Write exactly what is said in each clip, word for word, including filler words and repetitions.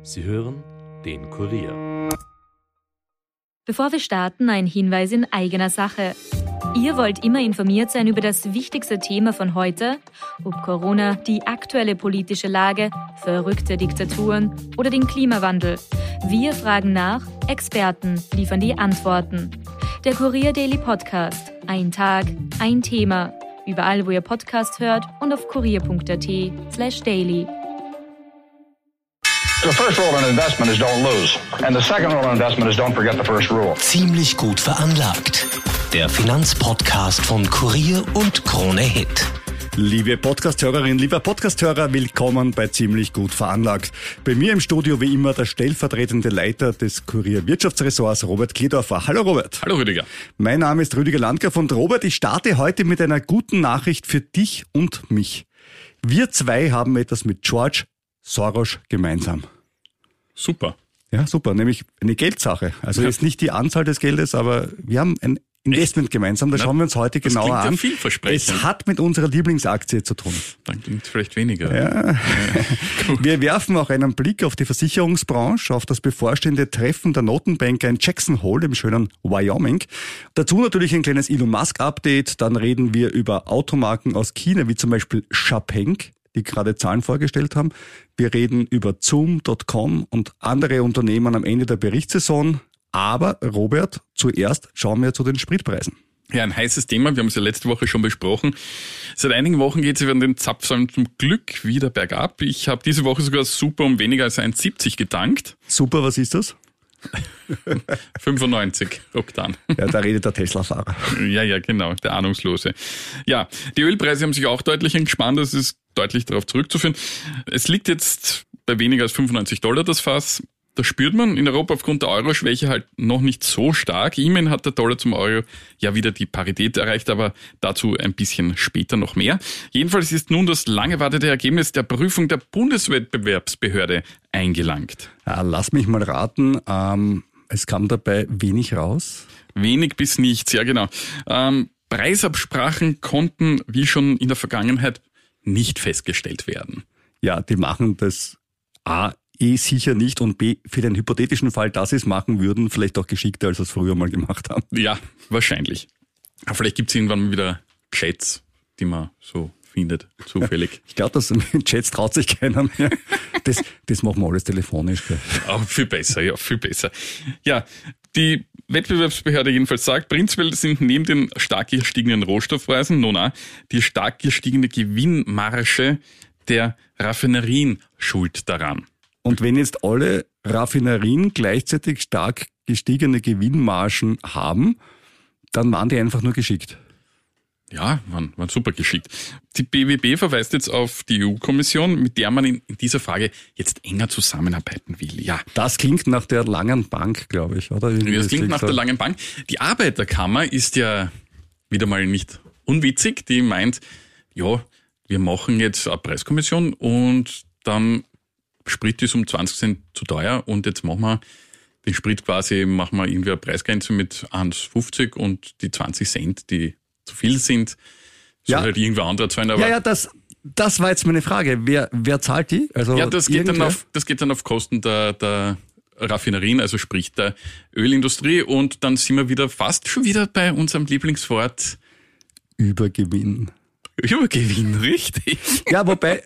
Sie hören den Kurier. Bevor wir starten, ein Hinweis in eigener Sache. Ihr wollt immer informiert sein über das wichtigste Thema von heute, ob Corona, die aktuelle politische Lage, verrückte Diktaturen oder den Klimawandel. Wir fragen nach, Experten liefern die Antworten. Der Kurier Daily Podcast. Ein Tag, ein Thema. Überall, wo ihr Podcast hört und auf kurier.at slash daily. The first rule in investment is don't lose. And the second rule in investment is don't forget the first rule. Ziemlich gut veranlagt. Der Finanzpodcast von Kurier und Krone Hit. Liebe Podcasthörerin, lieber Podcasthörer, willkommen bei Ziemlich gut veranlagt. Bei mir im Studio wie immer der stellvertretende Leiter des Kurier Wirtschaftsressorts, Robert Kledorfer. Hallo Robert. Hallo Rüdiger. Mein Name ist Rüdiger Landgraf und Robert, ich starte heute mit einer guten Nachricht für dich und mich. Wir zwei haben etwas mit George Soros gemeinsam. Super. Ja, super, nämlich eine Geldsache. Also Ja. jetzt nicht die Anzahl des Geldes, aber wir haben ein Investment Echt? gemeinsam, das Na, schauen wir uns heute das genauer klingt ja an. vielversprechend. Es hat mit unserer Lieblingsaktie zu tun. Dann klingt es vielleicht weniger. Ja. Wir werfen auch einen Blick auf die Versicherungsbranche, auf das bevorstehende Treffen der Notenbanker in Jackson Hole im schönen Wyoming. Dazu natürlich ein kleines Elon Musk-Update. Dann reden wir über Automarken aus China, wie zum Beispiel Xpeng, die gerade Zahlen vorgestellt haben. Wir reden über Zoom Punkt com und andere Unternehmen am Ende der Berichtssaison. Aber, Robert, zuerst schauen wir zu den Spritpreisen. Ja, ein heißes Thema. Wir haben es ja letzte Woche schon besprochen. Seit einigen Wochen geht es über den Zapfsäulen zum Glück wieder bergab. Ich habe diese Woche sogar super um weniger als eins Komma siebzig getankt. Super, was ist das? fünfundneunzig Oktan. Ja, da redet der Tesla-Fahrer. Ja, ja, genau, der Ahnungslose. Ja, die Ölpreise haben sich auch deutlich entspannt. Das ist deutlich darauf zurückzuführen. Es liegt jetzt bei weniger als fünfundneunzig Dollar das Fass. Das spürt man in Europa aufgrund der Euro-Schwäche halt noch nicht so stark. Immerhin hat der Dollar zum Euro ja wieder die Parität erreicht, aber dazu ein bisschen später noch mehr. Jedenfalls ist nun das lang erwartete Ergebnis der Prüfung der Bundeswettbewerbsbehörde eingelangt. Ja, lass mich mal raten, ähm, es kam dabei wenig raus. Wenig bis nichts, ja genau. Ähm, Preisabsprachen konnten, wie schon in der Vergangenheit, nicht festgestellt werden. Ja, die machen das A, eh sicher nicht und B, für den hypothetischen Fall, dass sie es machen würden, vielleicht auch geschickter, als sie es früher mal gemacht haben. Ja, wahrscheinlich. Aber vielleicht gibt es irgendwann mal wieder Chats, die man so findet, zufällig. Ich glaube, dass mit Chats traut sich keiner mehr. Das, das machen wir alles telefonisch. Gell? Auch viel besser, ja, viel besser. Ja, die Wettbewerbsbehörde jedenfalls sagt, prinzipiell sind neben den stark gestiegenen Rohstoffpreisen, nun auch, die stark gestiegene Gewinnmarge der Raffinerien schuld daran. Und wenn jetzt alle Raffinerien gleichzeitig stark gestiegene Gewinnmargen haben, dann waren die einfach nur geschickt. Ja, waren, waren super geschickt. Die B W B verweist jetzt auf die E U-Kommission, mit der man in, in dieser Frage jetzt enger zusammenarbeiten will. Ja, Das klingt nach der langen Bank, glaube ich, oder? Irgendwie das klingt nach so. der langen Bank. Die Arbeiterkammer ist ja wieder mal nicht unwitzig. Die meint, ja, wir machen jetzt eine Preiskommission und dann Sprit ist um zwanzig Cent zu teuer und jetzt machen wir den Sprit quasi, machen wir irgendwie eine Preisgrenze mit eins fünfzig und die zwanzig Cent, die zu viel sind, soll Ja. halt irgendwer anderer zahlen. Aber Ja, ja, das, das war jetzt meine Frage. Wer, wer zahlt die? Also ja, das geht, dann irgendwer? auf, das geht dann auf Kosten der, der Raffinerien, also sprich der Ölindustrie, und dann sind wir wieder fast schon wieder bei unserem Lieblingswort Übergewinn. Übergewinn, richtig. Ja, wobei,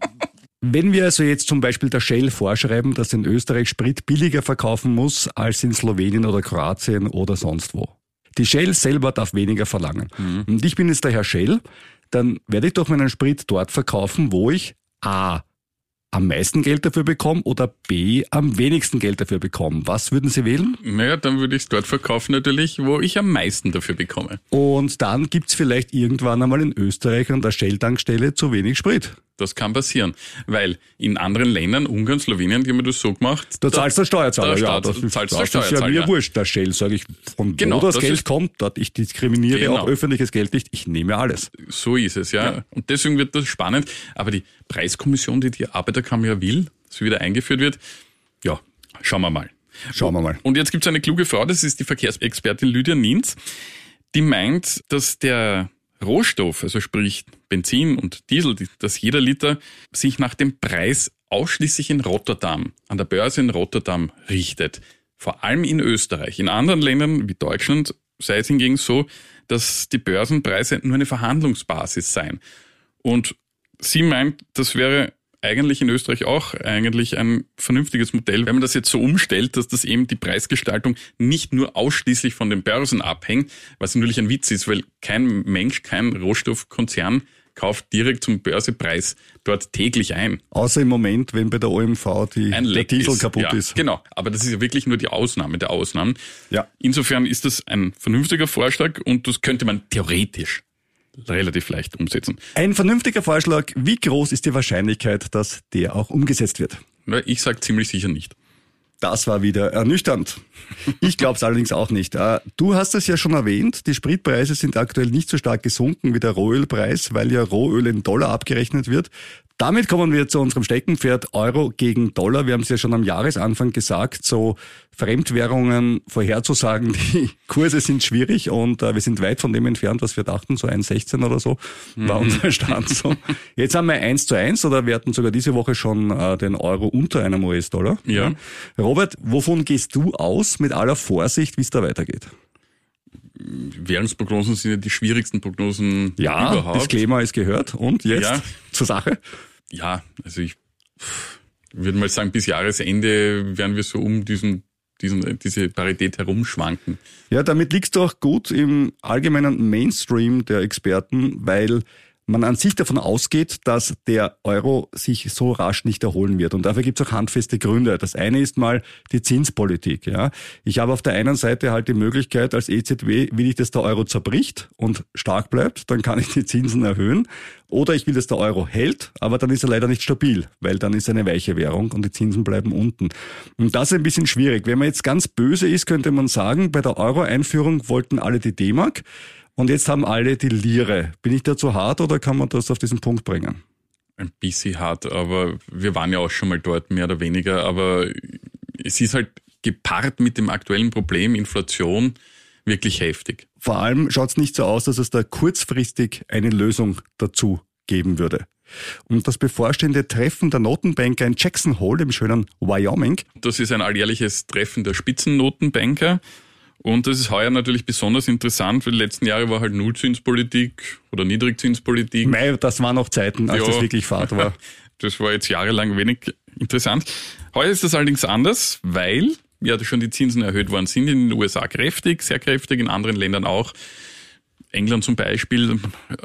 wenn wir also jetzt zum Beispiel der Shell vorschreiben, dass in Österreich Sprit billiger verkaufen muss als in Slowenien oder Kroatien oder sonst wo. Die Shell selber darf weniger verlangen. Mhm. Und ich bin jetzt der Herr Shell, dann werde ich doch meinen Sprit dort verkaufen, wo ich A, am meisten Geld dafür bekomme oder B, am wenigsten Geld dafür bekomme. Was würden Sie wählen? Naja, dann würde ich es dort verkaufen natürlich, wo ich am meisten dafür bekomme. Und dann gibt's vielleicht irgendwann einmal in Österreich an der Shell-Tankstelle zu wenig Sprit. Das kann passieren, weil in anderen Ländern, Ungarn, Slowenien, die haben das so gemacht. Da zahlst du der Steuerzahler, der ja. Staat Das ist, zahlst das der ist ja Steuerzahler, mir ja. wurscht. Der Shell, sage ich, von Genau, wo das, das Geld ist- kommt, dat ich diskriminiere Genau. auch öffentliches Geld nicht. Ich nehme alles. So ist es, ja. Ja. Und deswegen wird das spannend. Aber die Preiskommission, die die Arbeiterkammer ja will, dass sie wieder eingeführt wird, ja, schauen wir mal. Schauen wir mal. Und jetzt gibt es eine kluge Frau, das ist die Verkehrsexpertin Lydia Nienz, die meint, dass der Rohstoff, also sprich Benzin und Diesel, dass jeder Liter sich nach dem Preis ausschließlich in Rotterdam, an der Börse in Rotterdam richtet. Vor allem in Österreich. In anderen Ländern wie Deutschland sei es hingegen so, dass die Börsenpreise nur eine Verhandlungsbasis seien. Und sie meint, das wäre eigentlich in Österreich auch eigentlich ein vernünftiges Modell, wenn man das jetzt so umstellt, dass das eben die Preisgestaltung nicht nur ausschließlich von den Börsen abhängt, was natürlich ein Witz ist, weil kein Mensch, kein Rohstoffkonzern kauft direkt zum Börsepreis dort täglich ein. Außer im Moment, wenn bei der O M V die, ein der Diesel ist. kaputt ja, ist. Genau, aber das ist ja wirklich nur die Ausnahme der Ausnahmen. Ja. Insofern ist das ein vernünftiger Vorschlag und das könnte man theoretisch relativ leicht umsetzen. Ein vernünftiger Vorschlag. Wie groß ist die Wahrscheinlichkeit, dass der auch umgesetzt wird? Ich sage ziemlich sicher nicht. Das war wieder ernüchternd. Ich glaube es allerdings auch nicht. Du hast es ja schon erwähnt, die Spritpreise sind aktuell nicht so stark gesunken wie der Rohölpreis, weil ja Rohöl in Dollar abgerechnet wird. Damit kommen wir zu unserem Steckenpferd Euro gegen Dollar. Wir haben es ja schon am Jahresanfang gesagt, so Fremdwährungen vorherzusagen, die Kurse sind schwierig und äh, wir sind weit von dem entfernt, was wir dachten, so eins Komma sechzehn oder so war Mhm. unser Stand so. Jetzt haben wir eins zu eins oder wir hatten sogar diese Woche schon äh, den Euro unter einem U S-Dollar. Ja. Robert, wovon gehst du aus mit aller Vorsicht, wie es da weitergeht? Währungsprognosen sind ja die schwierigsten Prognosen Ja, überhaupt. Disclaimer ist gehört. Und jetzt Ja. zur Sache. Ja, also ich pff, würde mal sagen, bis Jahresende werden wir so um diesen, diesen, diese Parität herumschwanken. Ja, damit liegst du auch gut im allgemeinen Mainstream der Experten, weil man an sich davon ausgeht, dass der Euro sich so rasch nicht erholen wird. Und dafür gibt es auch handfeste Gründe. Das eine ist mal die Zinspolitik. Ja, ich habe auf der einen Seite halt die Möglichkeit, als E Z B will ich, dass der Euro zerbricht und stark bleibt, dann kann ich die Zinsen erhöhen. Oder ich will, dass der Euro hält, aber dann ist er leider nicht stabil, weil dann ist er eine weiche Währung und die Zinsen bleiben unten. Und das ist ein bisschen schwierig. Wenn man jetzt ganz böse ist, könnte man sagen, bei der Euro-Einführung wollten alle die D-Mark. Und jetzt haben alle die Lire. Bin ich da zu hart oder kann man das auf diesen Punkt bringen? Ein bisschen hart, aber wir waren ja auch schon mal dort, mehr oder weniger. Aber es ist halt gepaart mit dem aktuellen Problem Inflation wirklich heftig. Vor allem schaut es nicht so aus, dass es da kurzfristig eine Lösung dazu geben würde. Und das bevorstehende Treffen der Notenbanker in Jackson Hole im schönen Wyoming. Das ist ein alljährliches Treffen der Spitzennotenbanker. Und das ist heuer natürlich besonders interessant, weil die letzten Jahre war halt Nullzinspolitik oder Niedrigzinspolitik. Mei, das waren noch Zeiten, als Ja. das wirklich Fahrt war. Das war jetzt jahrelang wenig interessant. Heuer ist das allerdings anders, weil ja schon die Zinsen erhöht worden sind. In den U S A kräftig, sehr kräftig, in anderen Ländern auch. England zum Beispiel.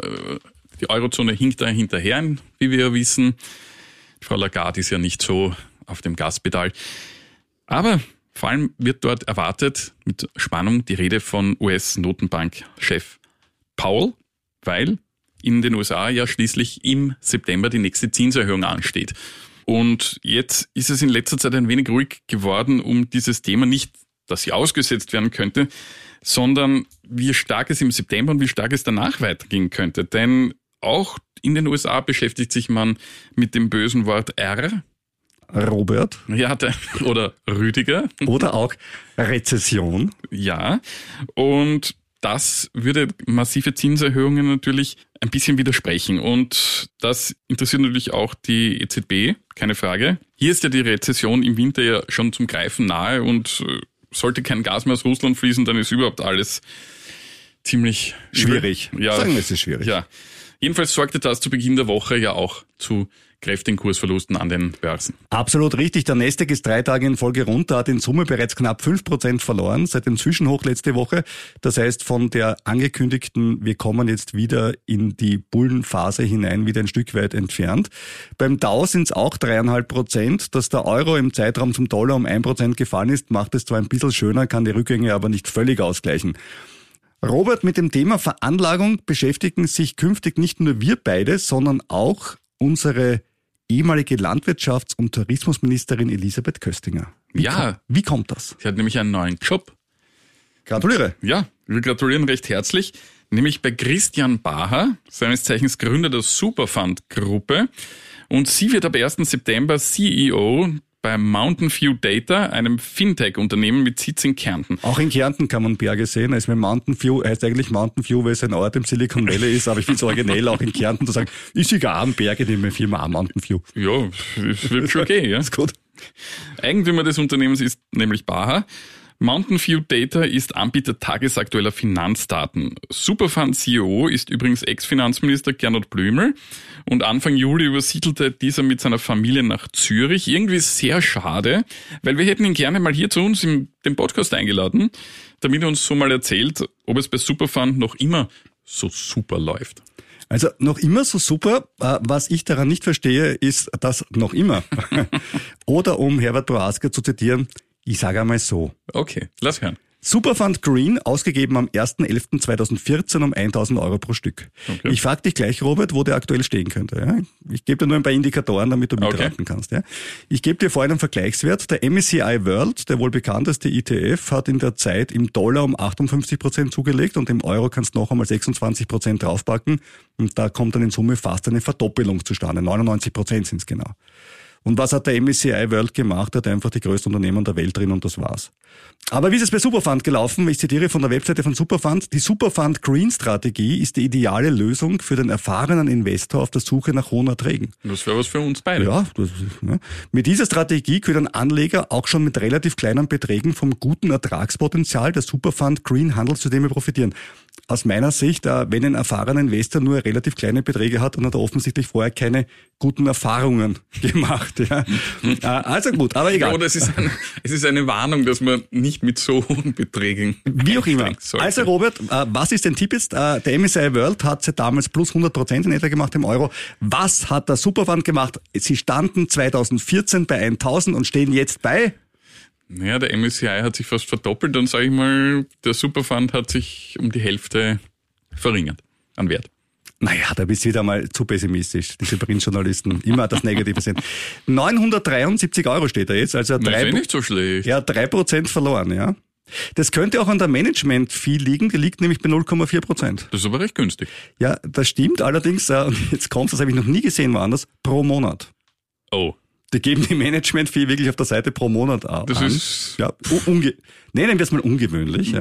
Die Eurozone hinkt da hinterher, wie wir ja wissen. Frau Lagarde ist ja nicht so auf dem Gaspedal. Aber vor allem wird dort erwartet mit Spannung die Rede von U S-Notenbankchef Powell, weil in den U S A ja schließlich im September die nächste Zinserhöhung ansteht. Und jetzt ist es in letzter Zeit ein wenig ruhig geworden um dieses Thema, nicht, dass sie ausgesetzt werden könnte, sondern wie stark es im September und wie stark es danach weitergehen könnte. Denn auch in den U S A beschäftigt sich man mit dem bösen Wort R. Robert. Ja, der, oder Rüdiger. Oder auch Rezession. Ja, und das würde massive Zinserhöhungen natürlich ein bisschen widersprechen. Und das interessiert natürlich auch die E Z B, keine Frage. Hier ist ja die Rezession im Winter ja schon zum Greifen nahe und sollte kein Gas mehr aus Russland fließen, dann ist überhaupt alles ziemlich Schwierig. Ja, Sagen wir, es ist schwierig. Ja. Jedenfalls sorgte das zu Beginn der Woche ja auch zu kräftigen Kursverlusten an den Börsen. Absolut richtig. Der Nasdaq ist drei Tage in Folge runter, hat in Summe bereits knapp fünf Prozent verloren seit dem Zwischenhoch letzte Woche. Das heißt, von der angekündigten, wir kommen jetzt wieder in die Bullenphase hinein, wieder ein Stück weit entfernt. Beim Dow sind es auch dreieinhalb Prozent. Dass der Euro im Zeitraum zum Dollar um ein Prozent gefallen ist, macht es zwar ein bisschen schöner, kann die Rückgänge aber nicht völlig ausgleichen. Robert, mit dem Thema Veranlagung beschäftigen sich künftig nicht nur wir beide, sondern auch unsere ehemalige Landwirtschafts- und Tourismusministerin Elisabeth Köstinger. Wie Ja. Kommt, wie kommt das? Sie hat nämlich einen neuen Job. Gratuliere. Ja, wir gratulieren recht herzlich, nämlich bei Christian Baha, seines Zeichens Gründer der Superfund-Gruppe. Und sie wird ab ersten September C E O bei Mountain View Data, einem Fintech-Unternehmen mit Sitz in Kärnten. Auch in Kärnten kann man Berge sehen. Also Mountain View heißt eigentlich Mountain View, weil es ein Ort im Silicon Valley ist, aber ich finde es originell, auch in Kärnten zu sagen, ist egal am Berge, nehme ich Firma an Mountain View. Ja, es wird schon gehen, ja. Ist gut. Eigentümer des Unternehmens ist nämlich Baha. Mountain View Data ist Anbieter tagesaktueller Finanzdaten. Superfund C E O ist übrigens Ex-Finanzminister Gernot Blümel und Anfang Juli übersiedelte dieser mit seiner Familie nach Zürich. Irgendwie sehr schade, weil wir hätten ihn gerne mal hier zu uns in den Podcast eingeladen, damit er uns so mal erzählt, ob es bei Superfund noch immer so super läuft. Also noch immer so super. Was ich daran nicht verstehe, ist das noch immer. Oder um Herbert Prohaska zu zitieren, ich sage einmal so. Okay, lass hören. Superfund Green, ausgegeben am erster elfter zweitausendvierzehn um eintausend Euro pro Stück. Okay. Ich frage dich gleich, Robert, wo der aktuell stehen könnte. Ja? Ich gebe dir nur ein paar Indikatoren, damit du mitraten okay. kannst. Ja? Ich gebe dir vorhin einen Vergleichswert. Der M S C I World, der wohl bekannteste E T F, hat in der Zeit im Dollar um achtundfünfzig Prozent zugelegt und im Euro kannst du noch einmal sechsundzwanzig Prozent draufpacken. Und da kommt dann in Summe fast eine Verdoppelung zustande. neunundneunzig Prozent sind es genau. Und was hat der M S C I World gemacht? Er hat einfach die größten Unternehmen der Welt drin und das war's. Aber wie ist es bei Superfund gelaufen? Ich zitiere von der Webseite von Superfund. Die Superfund Green Strategie ist die ideale Lösung für den erfahrenen Investor auf der Suche nach hohen Erträgen. Das wäre was für uns beide. Ja, das, ja. Mit dieser Strategie können Anleger auch schon mit relativ kleinen Beträgen vom guten Ertragspotenzial der Superfund Green Handelssysteme profitieren. Aus meiner Sicht, wenn ein erfahrener Investor nur relativ kleine Beträge hat, dann hat er offensichtlich vorher keine guten Erfahrungen gemacht. Ja. Also gut, aber egal. Ja, oder es ist, eine, es ist eine Warnung, dass man nicht mit so hohen Beträgen wie auch immer. Sollte. Also Robert, was ist dein Tipp jetzt? Der M S C I World hat seit damals plus hundert Prozent in etwa gemacht im Euro. Was hat der Superfund gemacht? Sie standen zweitausendvierzehn bei tausend und stehen jetzt bei... Naja, der M S C I hat sich fast verdoppelt und sage ich mal, der Superfund hat sich um die Hälfte verringert an Wert. Naja, da bist du wieder mal zu pessimistisch. Diese Printjournalisten immer das Negative sehen. neunhundertdreiundsiebzig Euro steht da jetzt. Also drei, das ist nicht so schlecht. Ja, drei Prozent verloren, ja. Das könnte auch an der Management-Fee liegen, die liegt nämlich bei null Komma vier Prozent. Das ist aber recht günstig. Ja, das stimmt allerdings, und jetzt kommt, das habe ich noch nie gesehen woanders, pro Monat. Oh. Die geben die Management-Fee wirklich auf der Seite pro Monat an. Das ist... Ja, unge- nennen wir es mal ungewöhnlich.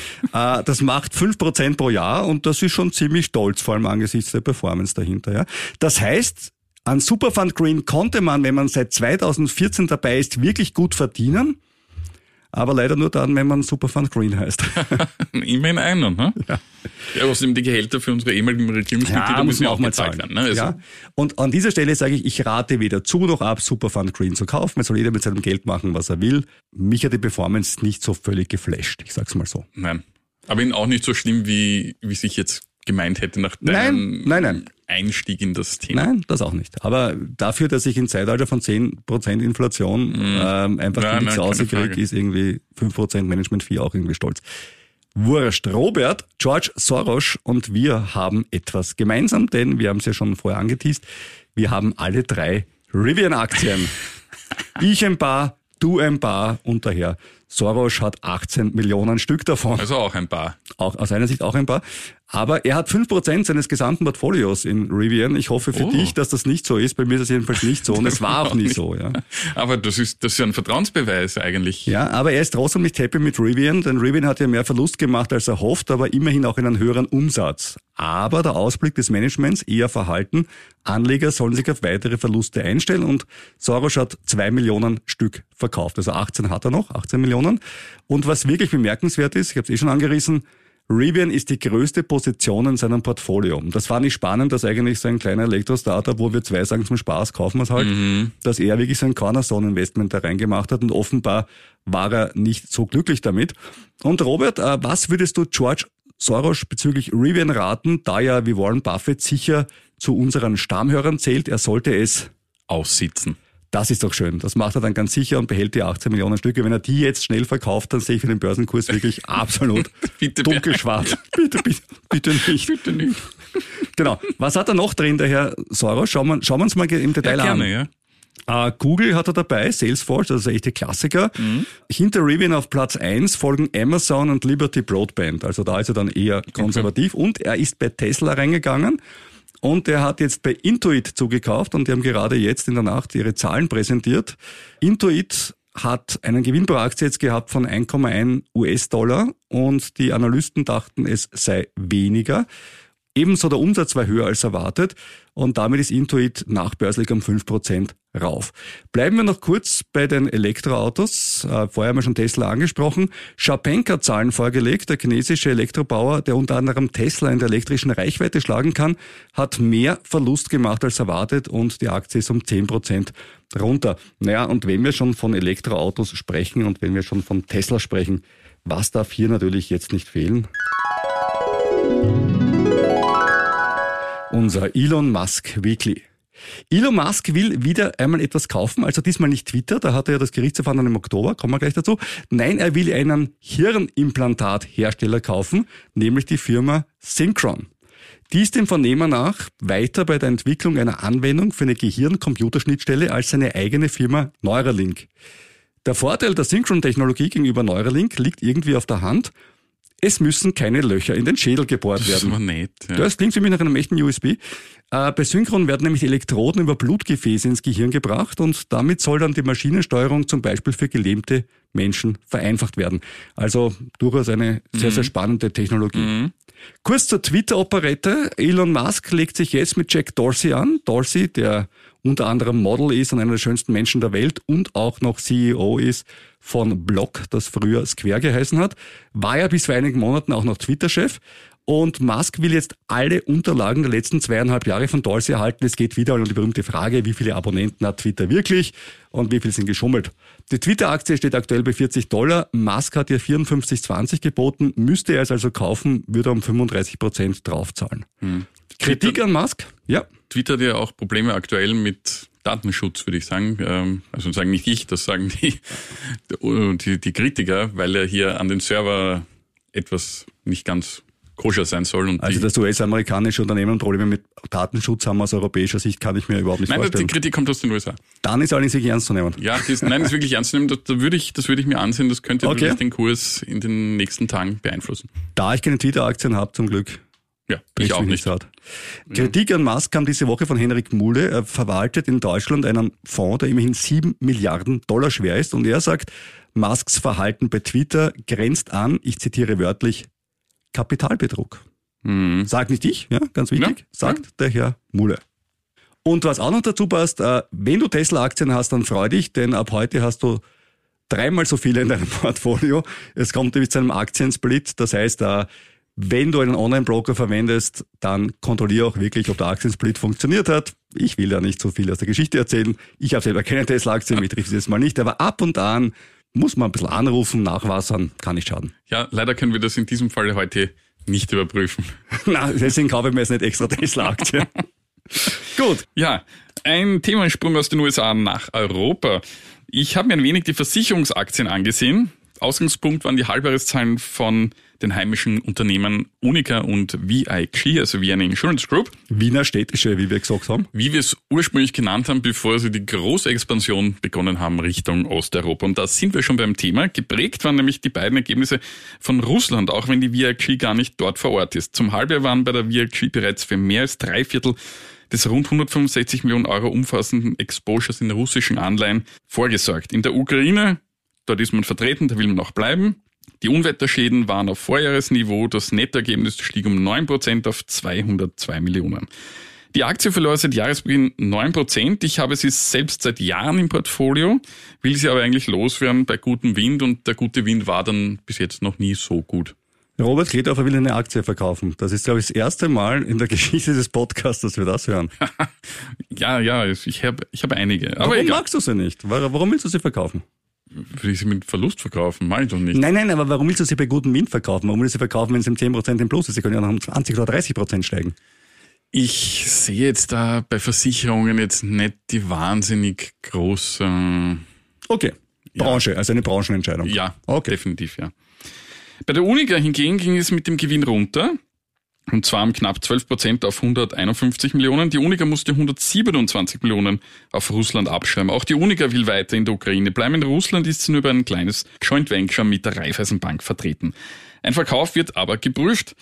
Ja. Das macht fünf Prozent pro Jahr und das ist schon ziemlich stolz, vor allem angesichts der Performance dahinter. Ja. Das heißt, an Superfund Green konnte man, wenn man seit zweitausendvierzehn dabei ist, wirklich gut verdienen. Aber leider nur dann, wenn man Superfund Green heißt. Immerhin einen, ne? Ja. Ja, außerdem die Gehälter für unsere ehemaligen Regierungsmitglieder ja, müssen wir auch mal zahlen. Werden, ne? Also ja. Und an dieser Stelle sage ich, ich rate weder zu noch ab, Superfund Green zu kaufen. Man soll jeder mit seinem Geld machen, was er will. Mich hat die Performance nicht so völlig geflasht, ich sag's mal so. Nein. Aber ihn auch nicht so schlimm, wie, wie sich jetzt gemeint hätte nach deinem nein, nein, nein. Einstieg in das Thema. Nein, das auch nicht. Aber dafür, dass ich im Zeitalter von zehn Prozent Inflation mm. ähm, einfach ja, nichts rauskriege, ist irgendwie fünf Prozent Management-Fee auch irgendwie stolz. Wurscht. Robert, George Soros und wir haben etwas gemeinsam, denn wir haben es ja schon vorher angeteast. Wir haben alle drei Rivian-Aktien. Ich ein paar, du ein paar und daher Soros hat achtzehn Millionen Stück davon. Also auch ein paar. Auch, aus seiner Sicht auch ein paar. Aber er hat fünf Prozent seines gesamten Portfolios in Rivian. Ich hoffe für oh. dich, dass das nicht so ist. Bei mir ist es jedenfalls nicht so und es war auch nie so. Ja. Aber das ist, das ist ja ein Vertrauensbeweis eigentlich. Ja, aber er ist trotzdem nicht happy mit Rivian, denn Rivian hat ja mehr Verlust gemacht, als er hofft, aber immerhin auch einen höheren Umsatz. Aber der Ausblick des Managements eher verhalten. Anleger sollen sich auf weitere Verluste einstellen und Soros hat zwei Millionen Stück verkauft. Also achtzehn hat er noch, achtzehn Millionen. Und was wirklich bemerkenswert ist, ich habe es eh schon angerissen, Rivian ist die größte Position in seinem Portfolio. Das fand ich spannend, dass eigentlich so ein kleiner Elektro-Startup, wo wir zwei sagen zum Spaß, kaufen wir es halt, mhm. dass er wirklich so ein Cornerstone-Investment da reingemacht hat und offenbar war er nicht so glücklich damit. Und Robert, was würdest du George Soros bezüglich Rivian raten, da ja wie Warren Buffett sicher zu unseren Stammhörern zählt, er sollte es aussitzen. Das ist doch schön. Das macht er dann ganz sicher und behält die achtzehn Millionen Stücke. Wenn er die jetzt schnell verkauft, dann sehe ich für den Börsenkurs wirklich absolut bitte, dunkelschwarz. Bitte, bitte, bitte nicht. Bitte nicht. Genau. Was hat er noch drin, der Herr Soros? Schauen wir, schauen wir uns mal im Detail ja, gerne, an. Ja. Uh, Google hat er dabei, Salesforce, das ist ein echter Klassiker. Mhm. Hinter Rivian auf Platz eins folgen Amazon und Liberty Broadband. Also da ist er dann eher konservativ. Okay. Und er ist bei Tesla reingegangen. und der hat jetzt bei Intuit zugekauft und die haben gerade jetzt in der Nacht ihre Zahlen präsentiert. Intuit hat einen Gewinn pro Aktie jetzt gehabt von eins Komma eins US-Dollar und die Analysten dachten, es sei weniger. Ebenso der Umsatz war höher als erwartet und damit ist Intuit nachbörslich um fünf Prozent rauf. Bleiben wir noch kurz bei den Elektroautos. Äh, vorher haben wir schon Tesla angesprochen. Xpeng hat Zahlen vorgelegt. Der chinesische Elektrobauer, der unter anderem Tesla in der elektrischen Reichweite schlagen kann, hat mehr Verlust gemacht als erwartet und die Aktie ist um zehn Prozent runter. Naja, und wenn wir schon von Elektroautos sprechen und wenn wir schon von Tesla sprechen, was darf hier natürlich jetzt nicht fehlen? Unser Elon Musk Weekly. Elon Musk will wieder einmal etwas kaufen, also diesmal nicht Twitter, da hat er ja das Gerichtsverfahren im Oktober, kommen wir gleich dazu. Nein, er will einen Hirnimplantathersteller kaufen, nämlich die Firma Synchron. Die ist dem Vernehmer nach weiter bei der Entwicklung einer Anwendung für eine Gehirn-Computerschnittstelle als seine eigene Firma Neuralink. Der Vorteil der Synchron-Technologie gegenüber Neuralink liegt irgendwie auf der Hand. Es müssen keine Löcher in den Schädel gebohrt werden. Das ist aber nett. Ja. Das klingt für mich nach einem echten U S B. Äh, bei Synchron werden nämlich Elektroden über Blutgefäße ins Gehirn gebracht und damit soll dann die Maschinensteuerung zum Beispiel für gelähmte Menschen vereinfacht werden. Also durchaus eine sehr, mhm. sehr spannende Technologie. Mhm. Kurz zur Twitter-Operette. Elon Musk legt sich jetzt mit Jack Dorsey an. Dorsey, der unter anderem Model ist und einer der schönsten Menschen der Welt und auch noch C E O ist von Block, das früher Square geheißen hat, war ja bis vor einigen Monaten auch noch Twitter-Chef. Und Musk will jetzt alle Unterlagen der letzten zweieinhalb Jahre von Dorsey erhalten. Es geht wieder um die berühmte Frage, wie viele Abonnenten hat Twitter wirklich und wie viel sind geschummelt. Die Twitter-Aktie steht aktuell bei vierzig Dollar. Musk hat ihr vierundfünfzig zwanzig geboten. Müsste er es also kaufen, würde er um fünfunddreißig Prozent draufzahlen. Hm. Kritik Twitter, an Musk? Ja. Twitter hat ja auch Probleme aktuell mit Datenschutz, würde ich sagen. Also sagen nicht ich, das sagen die, die, die Kritiker, weil er hier an den Server etwas nicht ganz koscher sein soll. Und also, dass U S-amerikanische Unternehmen Probleme mit Datenschutz haben aus europäischer Sicht, kann ich mir überhaupt nicht nein, vorstellen. Nein, die Kritik kommt aus den U S A. Dann ist allerdings wirklich ernst zu nehmen. Ja, das, nein, das ist wirklich ernst zu nehmen. Das, da würde ich, das würde ich mir ansehen. Das könnte okay. wirklich den Kurs in den nächsten Tagen beeinflussen. Da ich keine Twitter-Aktien habe, zum Glück. Ja, ich auch nicht. Hart. Kritik an Musk kam diese Woche von Henrik Muhle. Er verwaltet in Deutschland einen Fonds, der immerhin sieben Milliarden Dollar schwer ist. Und er sagt, Musks Verhalten bei Twitter grenzt an, ich zitiere wörtlich, Kapitalbetrug. Mhm. Sagt nicht ich, ja, ganz wichtig, ja, sagt ja. der Herr Muhle. Und was auch noch dazu passt, äh, wenn du Tesla-Aktien hast, dann freu dich, denn ab heute hast du dreimal so viele in deinem Portfolio. Es kommt nämlich zu einem Aktiensplit, das heißt, äh, wenn du einen Online-Broker verwendest, dann kontrolliere auch wirklich, ob der Aktiensplit funktioniert hat. Ich will ja nicht so viel aus der Geschichte erzählen. Ich habe selber keine Tesla-Aktien, mich trifft es jetzt mal nicht, aber ab und an muss man ein bisschen anrufen, nachwassern, kann nicht schaden. Ja, leider können wir das in diesem Fall heute nicht überprüfen. Na, deswegen kaufe ich mir jetzt nicht extra Tesla-Aktien. Gut. Ja, ein Themensprung aus den U S A nach Europa. Ich habe mir ein wenig die Versicherungsaktien angesehen. Ausgangspunkt waren die Halbjahreszahlen von den heimischen Unternehmen Unica und V I G, also Vienna Insurance Group. Wiener Städtische, wie wir gesagt haben. Wie wir es ursprünglich genannt haben, bevor sie die große Expansion begonnen haben Richtung Osteuropa. Und da sind wir schon beim Thema. Geprägt waren nämlich die beiden Ergebnisse von Russland, auch wenn die V I G gar nicht dort vor Ort ist. Zum Halbjahr waren bei der V I G bereits für mehr als drei Viertel des rund hundertfünfundsechzig Millionen Euro umfassenden Exposures in russischen Anleihen vorgesorgt. In der Ukraine, dort ist man vertreten, da will man auch bleiben. Die Unwetterschäden waren auf Vorjahresniveau, das Nettoergebnis stieg um neun Prozent auf zweihundertzwei Millionen. Die Aktie verlor seit Jahresbeginn neun Prozent. Ich habe sie selbst seit Jahren im Portfolio, will sie aber eigentlich loswerden bei gutem Wind und der gute Wind war dann bis jetzt noch nie so gut. Robert Kledorfer will eine Aktie verkaufen. Das ist, glaube ich, das erste Mal in der Geschichte des Podcasts, dass wir das hören. ja, ja, ich habe ich habe einige. Aber warum egal. Magst du sie nicht? Warum willst du sie verkaufen? Will ich sie mit Verlust verkaufen? Mach ich doch nicht. Nein, nein, aber warum willst du sie bei gutem Wind verkaufen? Warum willst du sie verkaufen, wenn sie um zehn Prozent im Plus ist? Sie können ja noch um zwanzig oder dreißig Prozent steigen. Ich sehe jetzt da bei Versicherungen jetzt nicht die wahnsinnig große... Okay, Branche, ja. Also eine Branchenentscheidung. Ja, okay. Definitiv, ja. Bei der Unica hingegen ging es mit dem Gewinn runter. Und zwar um knapp zwölf Prozent auf hunderteinundfünfzig Millionen. Die Unica musste hundertsiebenundzwanzig Millionen auf Russland abschreiben. Auch die Unica will weiter in der Ukraine bleiben. In Russland ist sie nur über ein kleines Joint Venture mit der Raiffeisenbank vertreten. Ein Verkauf wird aber geprüft.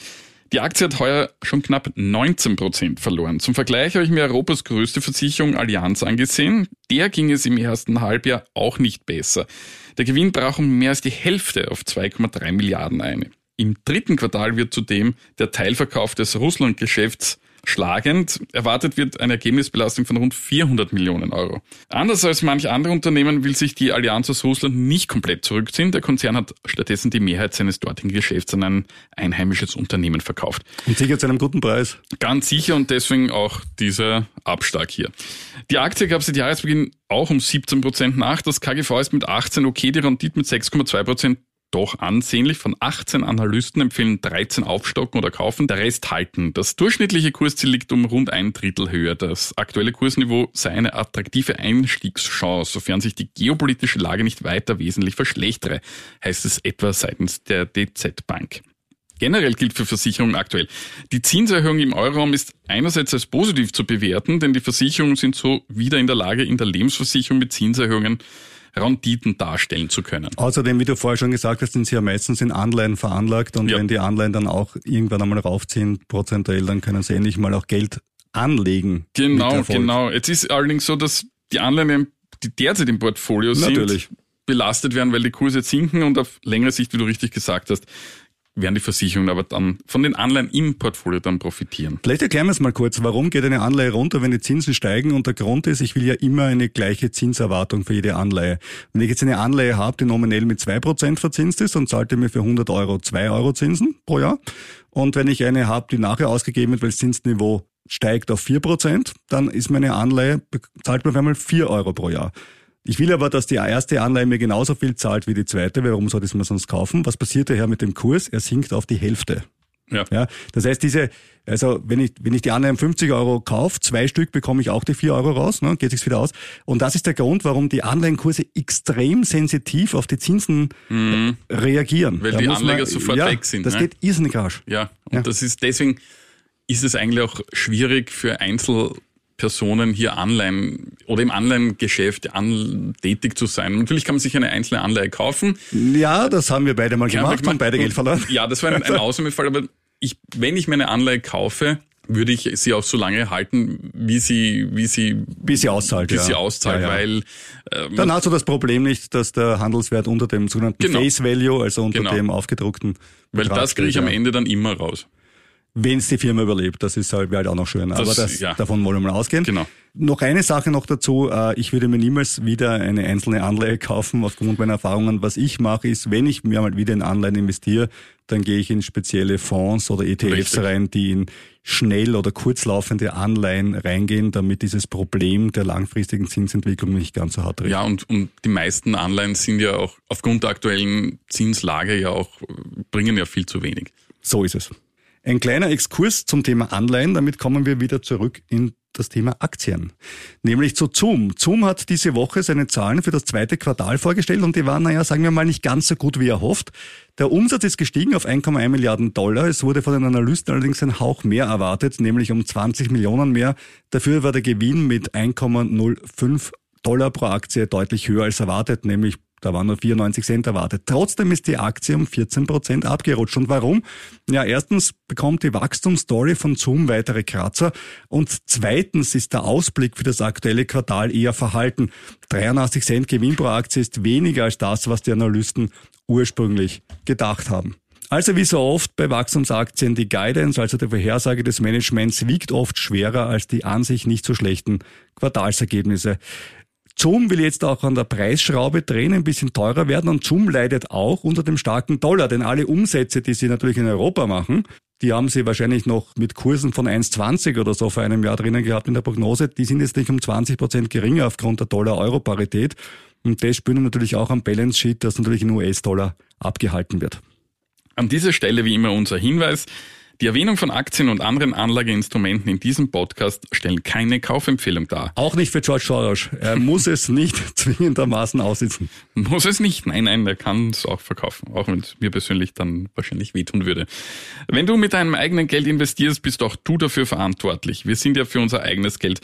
Die Aktie hat heuer schon knapp neunzehn Prozent verloren. Zum Vergleich habe ich mir Europas größte Versicherung Allianz angesehen. Der ging es im ersten Halbjahr auch nicht besser. Der Gewinn brach um mehr als die Hälfte auf zwei Komma drei Milliarden ein. Im dritten Quartal wird zudem der Teilverkauf des Russland-Geschäfts schlagend. Erwartet wird eine Ergebnisbelastung von rund vierhundert Millionen Euro. Anders als manche andere Unternehmen will sich die Allianz aus Russland nicht komplett zurückziehen. Der Konzern hat stattdessen die Mehrheit seines dortigen Geschäfts an ein einheimisches Unternehmen verkauft. Und sicher zu einem guten Preis. Ganz sicher und deswegen auch dieser Abschlag hier. Die Aktie gab seit Jahresbeginn auch um siebzehn Prozent nach. Das K G V ist mit achtzehn okay, die Rendite mit sechs Komma zwei Prozent doch ansehnlich. Von achtzehn Analysten empfehlen dreizehn aufstocken oder kaufen, der Rest halten. Das durchschnittliche Kursziel liegt um rund ein Drittel höher. Das aktuelle Kursniveau sei eine attraktive Einstiegschance, sofern sich die geopolitische Lage nicht weiter wesentlich verschlechtere, heißt es etwa seitens der D Z Bank. Generell gilt für Versicherungen aktuell: Die Zinserhöhung im Euroraum ist einerseits als positiv zu bewerten, denn die Versicherungen sind so wieder in der Lage, in der Lebensversicherung mit Zinserhöhungen Renditen darstellen zu können. Außerdem, wie du vorher schon gesagt hast, sind sie ja meistens in Anleihen veranlagt und ja. wenn die Anleihen dann auch irgendwann einmal raufziehen, prozentuell, dann können sie endlich mal auch Geld anlegen. Genau, genau. Jetzt ist allerdings so, dass die Anleihen, die derzeit im Portfolio Natürlich. sind, belastet werden, weil die Kurse jetzt sinken und auf längere Sicht, wie du richtig gesagt hast, werden die Versicherungen aber dann von den Anleihen im Portfolio dann profitieren. Vielleicht erklären wir es mal kurz. Warum geht eine Anleihe runter, wenn die Zinsen steigen? Und der Grund ist, ich will ja immer eine gleiche Zinserwartung für jede Anleihe. Wenn ich jetzt eine Anleihe habe, die nominell mit zwei Prozent verzinst ist, dann zahlt ihr mir für hundert Euro zwei Euro Zinsen pro Jahr. Und wenn ich eine habe, die nachher ausgegeben wird, weil das Zinsniveau steigt auf vier Prozent, dann ist meine Anleihe, zahlt mir auf einmal vier Euro pro Jahr. Ich will aber, dass die erste Anleihe mir genauso viel zahlt wie die zweite. Warum soll ich es mir sonst kaufen? Was passiert daher mit dem Kurs? Er sinkt auf die Hälfte. Ja. Ja, das heißt, diese, also wenn ich wenn ich die Anleihen fünfzig Euro kaufe, zwei Stück bekomme ich auch die vier Euro raus, ne, geht sich's wieder aus. Und das ist der Grund, warum die Anleihenkurse extrem sensitiv auf die Zinsen mhm. reagieren. Weil da die muss Anleger man, sofort ja, weg sind. Das ne? geht irrsinnig rasch. Ja, und ja. das ist deswegen ist es eigentlich auch schwierig für Einzel Personen hier Anleihen oder im Anleihengeschäft an, tätig zu sein. Natürlich kann man sich eine einzelne Anleihe kaufen. Ja, das haben wir beide mal ja, gemacht gemacht und beide Geld verloren. Ja, das war ein, ein Ausnahmefall, aber ich, wenn ich meine Anleihe kaufe, würde ich sie auch so lange halten, wie sie, wie sie, bis sie auszahlt, bis ja. sie auszahlt, ja, ja. weil, ähm, dann hast du das Problem nicht, dass der Handelswert unter dem sogenannten genau. Face Value, also unter genau. dem aufgedruckten, weil Betrag das kriege ich steht, am ja. Ende dann immer raus. Wenn es die Firma überlebt, das ist halt, wäre halt auch noch schön. Das, Aber das, ja. davon wollen wir mal ausgehen. Genau. Noch eine Sache noch dazu. Ich würde mir niemals wieder eine einzelne Anleihe kaufen, aufgrund meiner Erfahrungen. Was ich mache, ist, wenn ich mir mal wieder in Anleihen investiere, dann gehe ich in spezielle Fonds oder E T Fs Richtig. rein, die in schnell oder kurzlaufende Anleihen reingehen, damit dieses Problem der langfristigen Zinsentwicklung nicht ganz so hart trifft. Ja, und, und die meisten Anleihen sind ja auch aufgrund der aktuellen Zinslage ja auch, bringen ja viel zu wenig. So ist es. Ein kleiner Exkurs zum Thema Anleihen, damit kommen wir wieder zurück in das Thema Aktien. Nämlich zu Zoom. Zoom hat diese Woche seine Zahlen für das zweite Quartal vorgestellt und die waren, naja, sagen wir mal, nicht ganz so gut wie erhofft. Der Umsatz ist gestiegen auf eins Komma eins Milliarden Dollar. Es wurde von den Analysten allerdings ein Hauch mehr erwartet, nämlich um zwanzig Millionen mehr. Dafür war der Gewinn mit eins Komma null fünf Dollar pro Aktie deutlich höher als erwartet, nämlich da waren nur vierundneunzig Cent erwartet. Trotzdem ist die Aktie um vierzehn Prozent abgerutscht. Und warum? Ja, erstens bekommt die Wachstumsstory von Zoom weitere Kratzer und zweitens ist der Ausblick für das aktuelle Quartal eher verhalten. dreiundachtzig Cent Gewinn pro Aktie ist weniger als das, was die Analysten ursprünglich gedacht haben. Also wie so oft bei Wachstumsaktien, die Guidance, also die Vorhersage des Managements, wiegt oft schwerer als die an sich nicht so schlechten Quartalsergebnisse. Zoom will jetzt auch an der Preisschraube drehen, ein bisschen teurer werden und Zoom leidet auch unter dem starken Dollar, denn alle Umsätze, die sie natürlich in Europa machen, die haben sie wahrscheinlich noch mit Kursen von eins Komma zwanzig oder so vor einem Jahr drinnen gehabt in der Prognose, die sind jetzt nicht um zwanzig Prozent geringer aufgrund der Dollar-Euro-Parität und das spüren natürlich auch am Balance Sheet, dass natürlich in U S-Dollar abgehalten wird. An dieser Stelle wie immer unser Hinweis: Die Erwähnung von Aktien und anderen Anlageinstrumenten in diesem Podcast stellen keine Kaufempfehlung dar. Auch nicht für George Soros. Er muss es nicht zwingendermaßen aussitzen. Muss es nicht. Nein, nein, er kann es auch verkaufen. Auch wenn es mir persönlich dann wahrscheinlich wehtun würde. Wenn du mit deinem eigenen Geld investierst, bist auch du dafür verantwortlich. Wir sind ja für unser eigenes Geld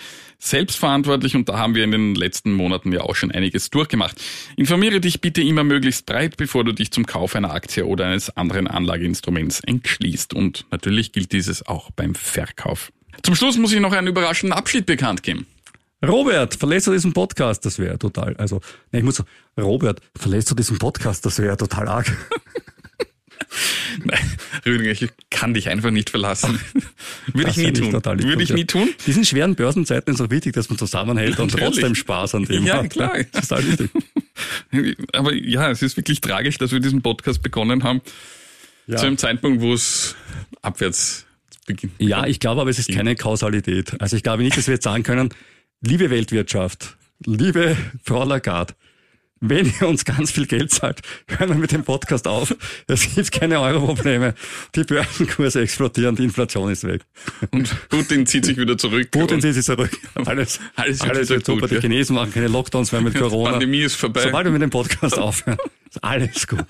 selbstverantwortlich und da haben wir in den letzten Monaten ja auch schon einiges durchgemacht. Informiere dich bitte immer möglichst breit, bevor du dich zum Kauf einer Aktie oder eines anderen Anlageinstruments entschließt. Und natürlich gilt dieses auch beim Verkauf. Zum Schluss muss ich noch einen überraschenden Abschied bekannt geben. Robert, verlässt du diesen Podcast? Das wäre total, also, ne, ich muss so, Robert, verlässt du diesen Podcast? Das wäre total arg. Nein, Rüdiger, ich kann dich einfach nicht verlassen. Würde ich nie tun. Würde ich nie tun. Diesen schweren Börsenzeiten ist auch wichtig, dass man zusammenhält und Natürlich. trotzdem Spaß an dem ja, hat. Klar. Das ist total wichtig. Aber ja, es ist wirklich tragisch, dass wir diesen Podcast begonnen haben, ja. zu einem Zeitpunkt, wo es abwärts beginnt. Ja, ich glaube aber, es ist keine Kausalität. Also ich glaube nicht, dass wir jetzt sagen können, liebe Weltwirtschaft, liebe Frau Lagarde, wenn ihr uns ganz viel Geld zahlt, hören wir mit dem Podcast auf. Es gibt keine Euro-Probleme. Die Börsenkurse explodieren, die Inflation ist weg. Und Putin zieht sich wieder zurück. Putin zieht sich zurück. Alles, alles, alles wird super. Die Chinesen machen keine Lockdowns mehr mit Corona. Die Pandemie ist vorbei. Sobald wir mit dem Podcast aufhören, ist alles gut.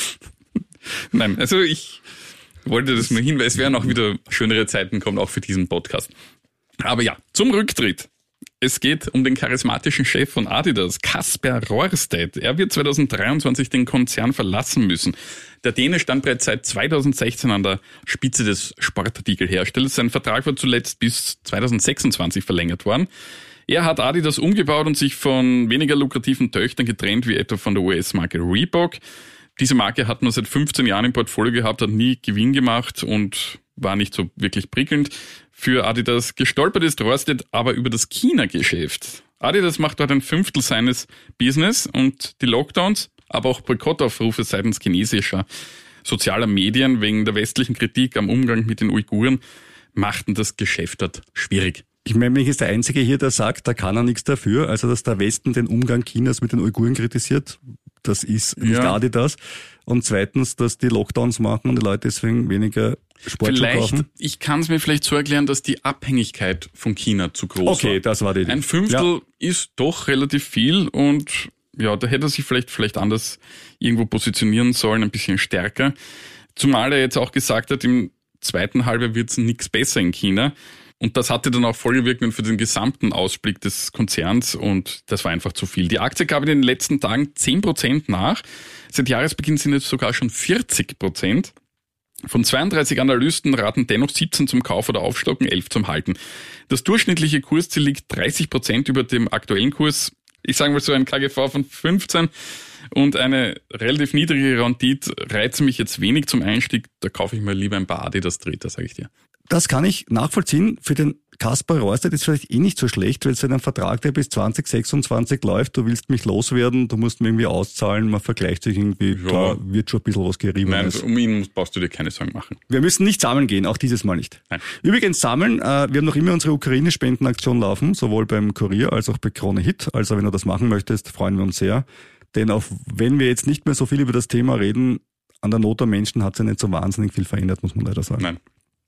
Nein, also ich wollte das nur hin, weil es werden auch wieder schönere Zeiten kommen, auch für diesen Podcast. Aber ja, zum Rücktritt. Es geht um den charismatischen Chef von Adidas, Kasper Rorsted. Er wird zweitausenddreiundzwanzig den Konzern verlassen müssen. Der Däne stand bereits seit zweitausendsechzehn an der Spitze des Sportartikelherstellers. Sein Vertrag war zuletzt bis zweitausendsechsundzwanzig verlängert worden. Er hat Adidas umgebaut und sich von weniger lukrativen Töchtern getrennt, wie etwa von der U S-Marke Reebok. Diese Marke hat man seit fünfzehn Jahren im Portfolio gehabt, hat nie Gewinn gemacht und war nicht so wirklich prickelnd für Adidas. Gestolpert ist Rorsted aber über das China-Geschäft. Adidas macht dort ein Fünftel seines Business und die Lockdowns, aber auch Boykottaufrufe seitens chinesischer sozialer Medien wegen der westlichen Kritik am Umgang mit den Uiguren machten das Geschäft dort schwierig. Ich meine, mich ist der Einzige hier, der sagt, da kann er nichts dafür. Also, dass der Westen den Umgang Chinas mit den Uiguren kritisiert, das ist nicht ja. Adidas. Und zweitens, dass die Lockdowns machen und die Leute deswegen weniger Sportschuhe kaufen. Vielleicht, ich kann es mir vielleicht so erklären, dass die Abhängigkeit von China zu groß okay, war. Okay, das war die Idee. Ein Fünftel ja. ist doch relativ viel und ja, da hätte er sich vielleicht, vielleicht anders irgendwo positionieren sollen, ein bisschen stärker. Zumal er jetzt auch gesagt hat, im zweiten Halbjahr wird es nichts besser in China. Und das hatte dann auch Folgewirkungen für den gesamten Ausblick des Konzerns und das war einfach zu viel. Die Aktie gab in den letzten Tagen zehn Prozent nach. Seit Jahresbeginn sind es sogar schon vierzig Prozent. Von zweiunddreißig Analysten raten dennoch siebzehn zum Kauf oder Aufstocken, elf zum Halten. Das durchschnittliche Kursziel liegt dreißig Prozent über dem aktuellen Kurs. Ich sage mal so ein K G V von fünfzehn und eine relativ niedrige Rendite reizt mich jetzt wenig zum Einstieg. Da kaufe ich mal lieber ein paar Adidas-Treter, sage ich dir. Das kann ich nachvollziehen. Für den Kasper Rorsted ist vielleicht eh nicht so schlecht, weil es ein Vertrag, der bis zwanzig sechsundzwanzig läuft, du willst mich loswerden, du musst mir irgendwie auszahlen, man vergleicht sich irgendwie, ja. da wird schon ein bisschen was gerieben. Nein, um ihn brauchst du dir keine Sorgen machen. Wir müssen nicht sammeln gehen, auch dieses Mal nicht. Nein. Übrigens sammeln, äh, wir haben noch immer unsere Ukraine-Spendenaktion laufen, sowohl beim Kurier als auch bei Krone Hit. Also wenn du das machen möchtest, freuen wir uns sehr. Denn auch wenn wir jetzt nicht mehr so viel über das Thema reden, an der Not der Menschen hat sich nicht so wahnsinnig viel verändert, muss man leider sagen. Nein.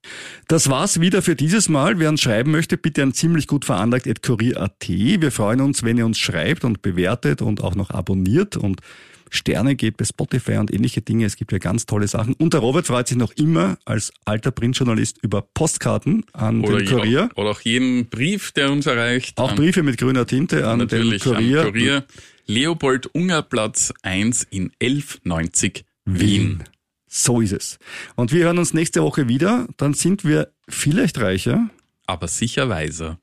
Das war's wieder für dieses Mal. Wer uns schreiben möchte, bitte an ziemlich gut veranlagt at kurier punkt at. Wir freuen uns, wenn ihr uns schreibt und bewertet und auch noch abonniert und Sterne gebt bei Spotify und ähnliche Dinge. Es gibt ja ganz tolle Sachen. Und der Robert freut sich noch immer als alter Printjournalist über Postkarten an oder den Kurier. Oder auch jeden Brief, der uns erreicht. Auch Briefe mit grüner Tinte an den Kurier. An Kurier. Leopold-Unger-Platz eins in elf neunzig Wien. Wien. So ist es. Und wir hören uns nächste Woche wieder. Dann sind wir vielleicht reicher. Aber sicher weiser.